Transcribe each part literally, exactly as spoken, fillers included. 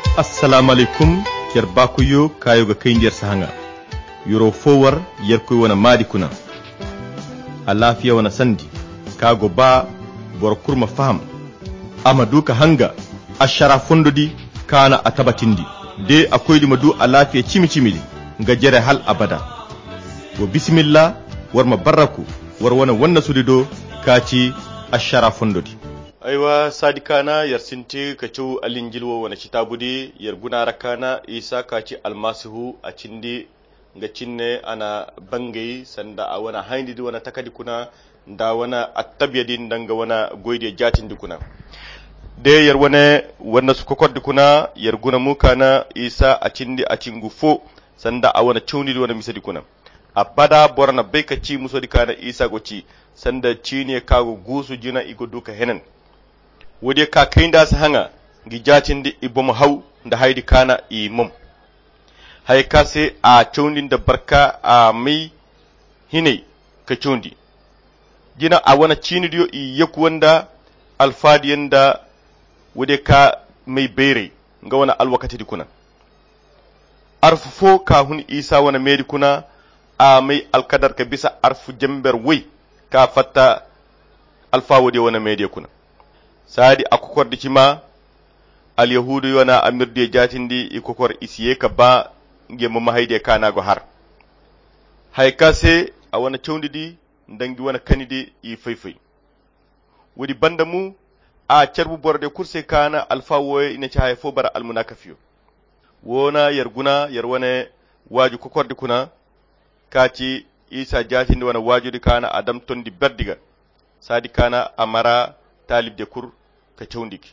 assalamu alaikum yer bakuyo kayo ga kai nder sahanga yoro fowar yer koy wana madi kuna a lafiya wana sandi kago ba bor kurma faham amadu ka hanga ashara fondodi kana atabatindi de akoydi madu a lafiya cimi cimili ga jere hal abada wa bismillah warma baraku war wana wanna sudido kaci ashara fondodi aiwa sadikana yar sinti kacu alinjilwo wana kitabudi yar guna rakana isa kaci almasihu a cindi ga cinne ana bangai sanda a wana haindi wana takadi kuna da wana attabiyadin danga wana goyde jatin dukuna de yar wane wana su kokod kuna yar guna mukana isa a cindi a cingu fo sanda a wana chawni wana misadi kuna abada borna beka ci musodi kana isa goci sanda cine kago gusu jina igo duka henen wode ka kainda sa hanga gi jatinde ibom haw nda haydi kana i mom hay kase a chawndi da barka a mai hine ka chawndi jina a wana cinidiyo i yaku wanda alfadi yanda wode ka mai bere nga wana alwakati di kuna arfu fo ka hun isa wana medi kuna a mai alkadar ka bisa arfu jamber wai ka fatta alfa wode wana medi kuna sadi akokor di cima al yahudu yona amirde jatindi ikokor isiye ka ba ngem mahayde kana go har hay kase a wana chawndidi ndangi wana kanidi i fayfay wodi bandamu a cerbu borde kurse kana alfa woy ina ci hay fo bara al munakafiyo wona yarguna yarwane waju kokordi kuna kaci isa jatindi wana wajudi kana adam tondi berdiga sadi kana amara talibde kur ka chawndiki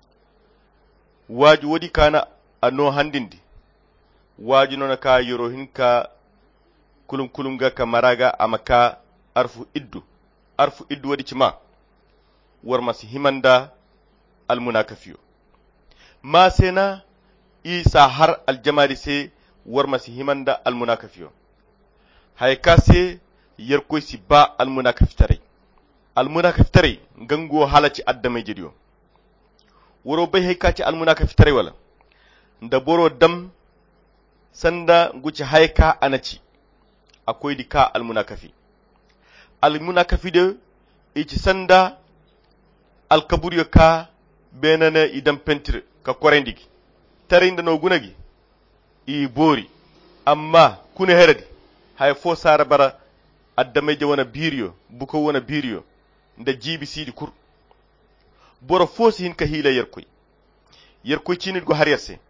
waju wodi kana anno handindi waju nona ka yorohin ka kulum kulunga ka maraga amaka arfu iddu arfu iddu wadi cima war masi himanda al munakafiyo ma sena isa har al jamali se war masi himanda al munakafiyo hay kase yer koy si ba al munakafitare al munakafitare gango halaci addamay jediyo woro bay hay kaci al munakafitare wala nda boro dam sanda nguci hayka anaci akoy di ka al munakafi al munakafi de ici sanda al kaburiyo ka benana idam pentir ka korendigi tarinda no gunagi i bori amma kuna heradi hay fo sara bara addamay je wana biriyo buko wana biriyo nda jibi sidi kur boro fosi hin ka hila yerkoy yerkoy cinit go hariyase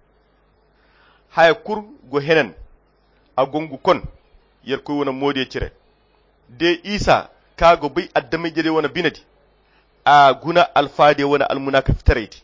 hay kur go henen a gongu kon yerkoy wona modi cire de isa kago bay addamay jede wona binadi a guna alfade wona almunakaftareti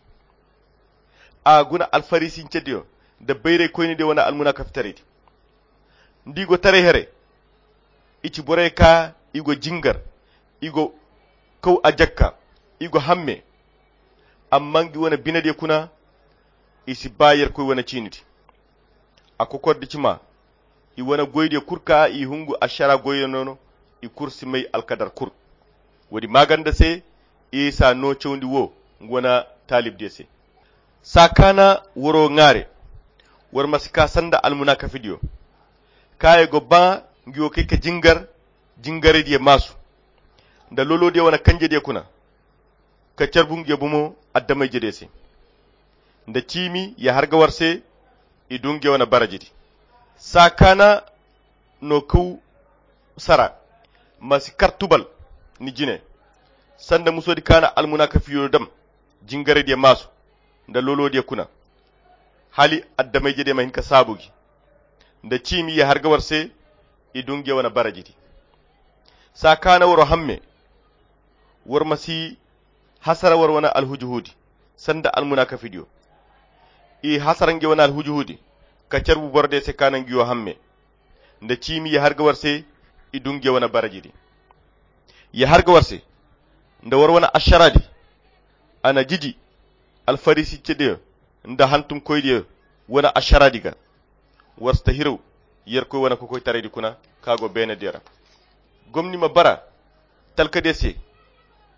a guna alfarisin cediyo da bayre koyni de wona almunakaftareti ndigo tare here ici bore ka igo jingar igo kaw ajakka igo hamme ammangi wona binade kuna isi bayer koy wona ciniti akokordi cima i wona goyde kurka i hungu ashara goyo nono i kursi may alkadar kur wodi maganda se isa no chawndi wo ngona talibde se sakana woro ngare war masika sanda almunaka video kaye go ba ngiyo keke jingar jingare die masu nda lolo de wana kanje de kuna ka carbun ge bumo addamay jede se nda cimi ya harga warse idunge wana barajidi sakana no ku sara masi kartubal ni jine sanda musodi kana almunaka fiyo dam jingare de masu nda lolo de kuna hali addamay jede ma hinka sabugi nda cimi ya harga warse idunge wana barajidi sakana woro hamme war masi hasara war wana alhujuhudi sanda almunaka fidio i hasarange wana alhujuhudi ka carbu borde se kana ngiyo hamme nda cimi ya harga warse idunge wana barajidi ya harga warse nda war wana asharadi ana jiji alfarisi cede nda hantum koyde wana asharadi ga warsta hiro yer koy wana ko koy taredi kuna kago bene dera gomni ma bara talkade se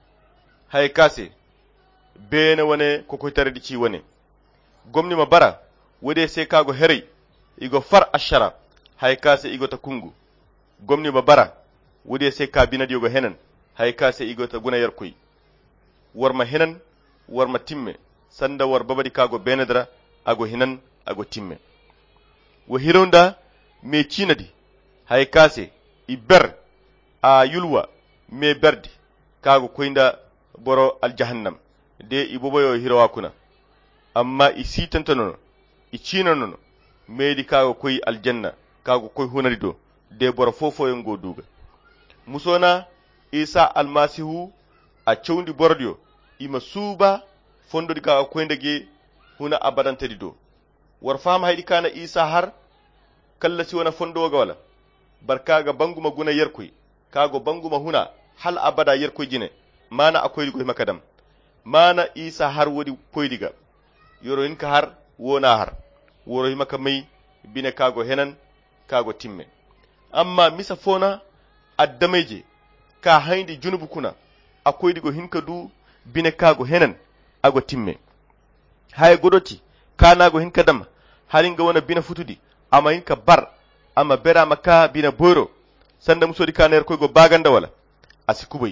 hay kase bene wane ko koy taredi ci wane gomni ma bara wode se kago herey igo far ashara hay kase igo ta kungu gomni ba bara wode se ka binadi igo henan hay kase igo ta guna yarkoy warma henan warma timme sanda war babadi kago benedra ago hinan ago timme wo hironda me cinadi hay kase iber a yulwa me berdi kago koynda boro aljahannam de iboboyo hirawa kuna amma isitantano i cinanono meedi kago koy aljanna kago koy hunari do de boro fofo yon go duga musona isa almasihu a cewndi bordio ima suuba fondodi kago koyndege huna abadantadi do war fama haydi kana isa har kalla si wona fondoga wala barkaga banguma guna yerkoy kago banguma huna hal abada yerkoy jine mana akoydi koy makadam mana isa har wodi koydiga yoro in ka har wona har woro himaka mai bine kago henan kago timme amma misa fona addameje ka hayndi junubu kuna akoydi go hinka du bine kago henan ago timme hay godoti kanago hinka dam halinga wona bina futudi ama hinka bar ama bera maka bina boro sanda musodi kaner koy go baganda wala asikubay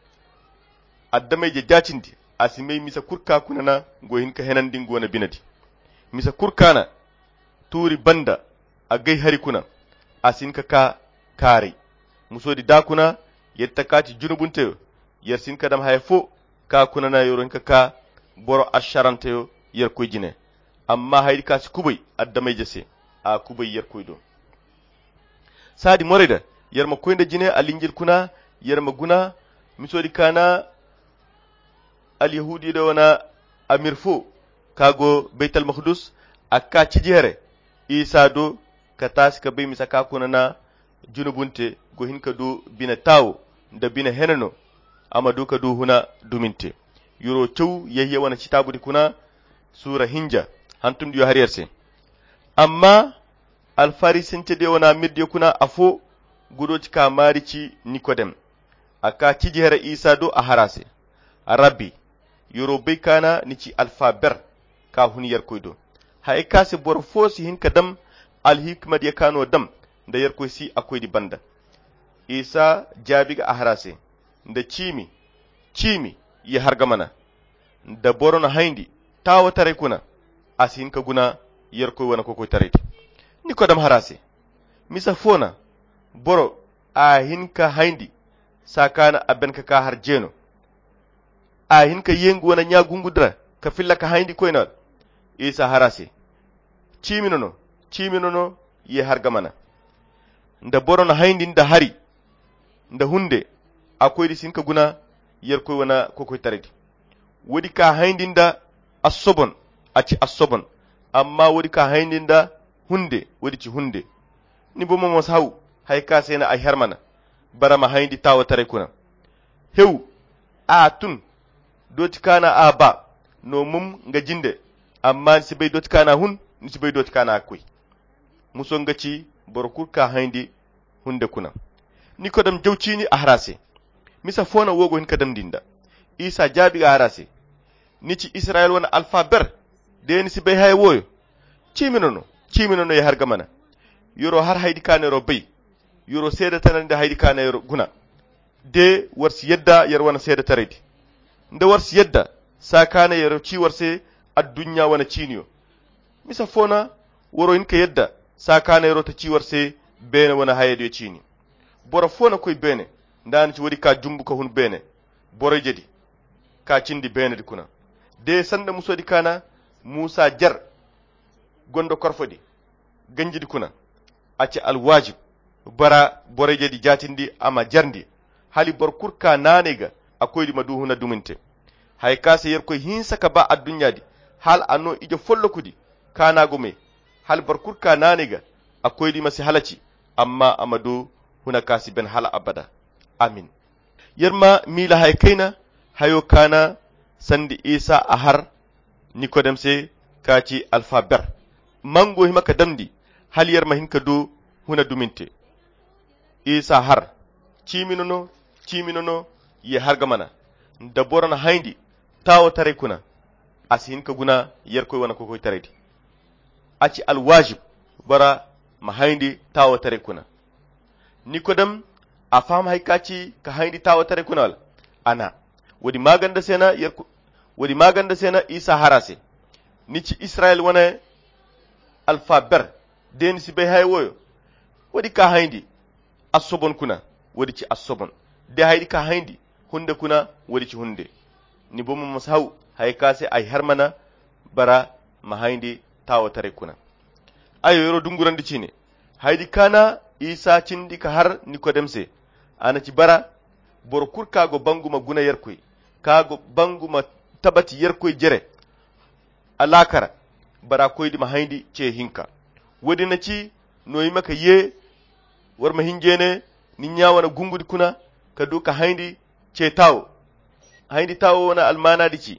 addameje jacindi asimay misa kurka kunana go hinka henan dingo wona binadi misa kurkana turi banda a gai hari kuna asinka ka kare musodi dakuna yetta kati junubunte yersinka dam hayfo ka kuna na yoronka ka boro asharante yer koyjine amma haydi kasi kubay addamay jese a kubay yer koydo sadi morida yer ma koynde jine alinjil kuna yer ma guna misodi kana al yahudi do wana amirfo kago baitul maqdis akka cijere isa do katas ka be misaka kuna na junubunte go hinka do bina taw da bina henano amadu ka do huna duminte yuro cew yehye wana citabudi kuna sura hinja hantum diyo hariyarse amma alfarisinte de wana midde kuna afo gudoci ka marici nikodem aka cijere isa do a harase rabbi yoro bai kana nici alfaber ka huniyar koydo hay kasi bor fosi hin kadam alhikmad ya kano dam da yar koysi akoy di banda isa jabiga ahrase da cimi cimi ya hargamana da borona haindi tawo tare kuna asin ka guna yar koy wana kokoy tareti ni ko dam harase misa fona boro a hinka haindi sakana abenka ka har jeno a hinka yengu wana nyagungudra ka filla ka haindi koyna isa harase ciminono ciminono ye hargamana nda borono haindi nda hari nda hunde akoydi sinka guna yer koy wana kokoy taredi wodi ka haindi nda asobon aci asobon amma wodi ka haindi nda hunde wodi ci hunde ni bo momos haw hay ka sena ay hermana barama haindi tawa tare kuna hew a tun doti kana a ba no mum nga jinde amma si bay doti kana hun ni si bay doti kana koy muso nga ci borkur ka haindi hunde kuna ni ko dam jawcini a harase misa fona wogo hin kadam dinda isa jabi a harase ni ci israel wona alpha ber de ni si bay hay woyo ciminono ciminono ya harga mana yoro har haydi kana ro bay yoro seda tanande haydi kana yoro guna de warsi yedda yar wana seda taredi nda warsi yedda sakana yaro ci warse addunya wana ciniyo misa fona woro hinka yedda sakana yaro ta ci warse bene wana hayede cini boro fona koy bene ndani ci wodi ka jumbu ko hun bene boro jedi ka cindi bene di kuna de sanda musodi kana musa jar gondo korfodi ganjidi kuna acci alwajib bara boro jedi jatindi ama jarndi hali bor kurka nanega akoydi maduhuna duminte hay kase yer koy hinsa ka ba addunyadi hal anno ijo follokudi kanago me hal bor kurka nanega akoydi masi halaci amma amadu huna kasi ben hala abada amin yerma mila hay kaina hayo kana sandi isa ahar nikodem se kaci alfaber mango himaka damdi hal yerma hinka do huna duminte isa har ciminono ciminono ye hargamana da borana haindi tawo tare kuna asin ka guna yer koy wana ko koy taredi aci alwajib bara mahayndi tawa tare kuna nikodem a fam haykaci ka hayndi tawa tare kuna wala ana wadi maganda sena yerku wadi maganda sena isa harase nici israel wana alfaber den si be hay woyo wadi ka hayndi asobon kuna wadi ci asobon de haydi ka hayndi hunde kuna wadi ci hunde ni bomo masaw haykase ay hermana bara mahayndi tawa tare kuna ayo yoro dungurandi cine haydi kana isa cindi ka har nikodemse ana ci bara bor kurkago banguma guna yerkoy kago banguma tabati yerkoy jere alakara bara koydi mahayndi ce hinka wodi na ci noyi maka ye war mahinjene ni nyawana gungudi kuna ka duka hayndi ce tawo hayndi tawo wana almanadi ci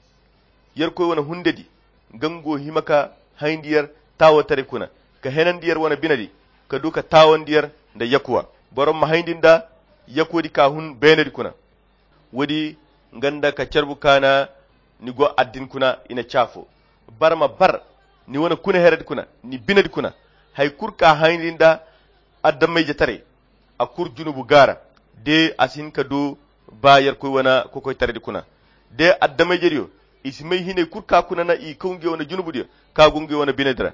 yerkoy wana hundedi gango himaka hayndiyar tawo tare kuna ka henandiyar wana binadi ka duka tawondiyar da yakuwa borom mahaydinda yakodi ka hun benedi kuna wodi ganda ka carbu kana ni go addin kuna ina chafo barma bar ni wona kuna hered kuna ni binedi kuna hay kurka haydinda addamay jatare akur junubu gara de asin ka do bayar ko wana ko koy taredi kuna de addamay jeriyo ismay hine kurka kuna na i konge wona junubu de ka gunge wona binedra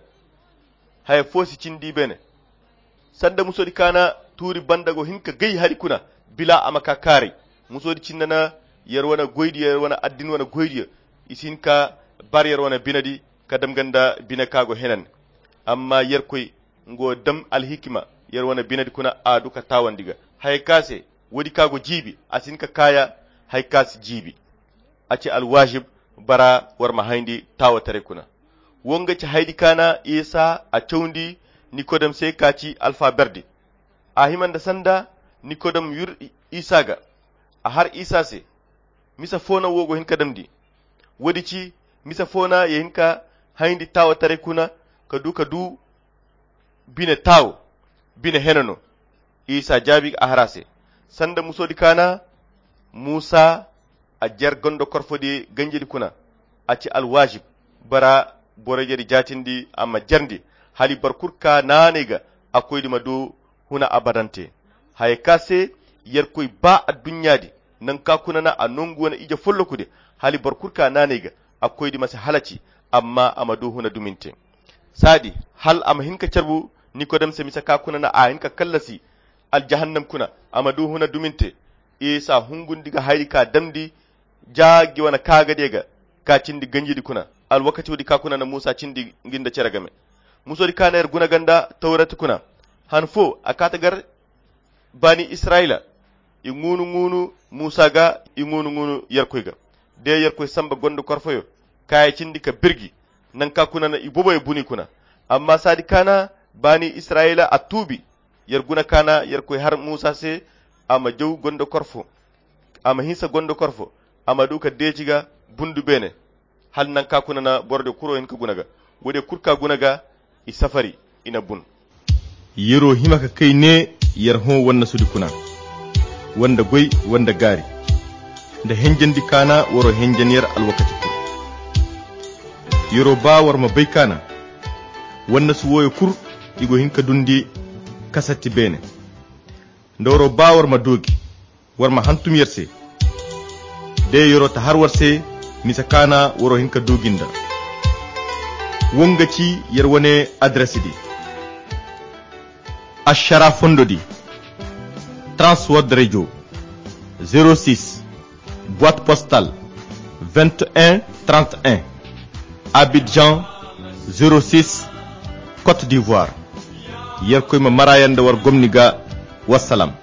hay fosi cindi bene sanda musodi kana turi bandago hinka gay hari kuna bila amaka kare musodi cinnana yer wana goydi yer wana addin wana goydi isin ka bar yer wana binadi kadam ganda binakago henan amma yer koy ngo dam al hikma yer wana binadi kuna aduka tawandiga hay kase wodi kago jibi asin ka kaya hay kase jibi aci al wajib bara war mahayndi tawatare kuna wonga ci haydi kana isa a cewndi nikodem sai kaci alfa berdi a himanda sanda nikodem yur isa ga a har isa se misa fona wogo hinka damdi wadi ci misa fona ya hinka hayndi tawa tare kuna ka du ka du bine taw bine henano isa jabi a harase sanda musodi kana musa a jar gondo korfodi ganjidi kuna aci alwajib bara borejedi jatindi amma jarndi hali barkurka nanega akoydi madu huna abadante hay kase yerkoy ba addunyadi nan ka kuna na anongu wana ija follokude hali barkurka nanega akoydi masa halaci amma amadu huna duminte sadi hal am hinka charbu nikodem se misa ka kuna na a hinka kallasi al jahannam kuna amadu huna duminte isa hungundiga hayri ka damdi jaagi wana kaga dega ka cindi ganjidi kuna al wakati wodi ka kuna na musa cindi ginda ceragame musodi kaner guna ganda tawrati kuna hanfo akatagar bani israila ingunu ngunu musa ga ingunu ngunu yarkoyga de yarkoy samba gondo korfoyo kay cindi ka birgi nan ka kuna na iboboy buni kuna amma sadi kana bani israila atubi yar guna kana yarkoy har musa se ama jow gondo korfo ama hisa gondo korfo ama duka dejiga bundu bene hal nan ka kuna na borde kuro en ka gunaga wode kurka gunaga i safari ina bun yero himaka kai ne yarho wannan sudi kuna wanda goy wanda gari da henjandi kana woro henjaniyar alwakati ku yero ba war mabai kana wannan su woyo kur igo hinka dundi kasati bene ndoro ba war madogi war ma hantum yerse de yero ta har warse misa kana woro hinka doginda wongaci yerwane adresse di ashara fondo di Transworld Radio zéro six boîte postale vingt et un trente et un Abidjan zéro six Côte d'Ivoire yer koy ma marayande war gomniga wassalam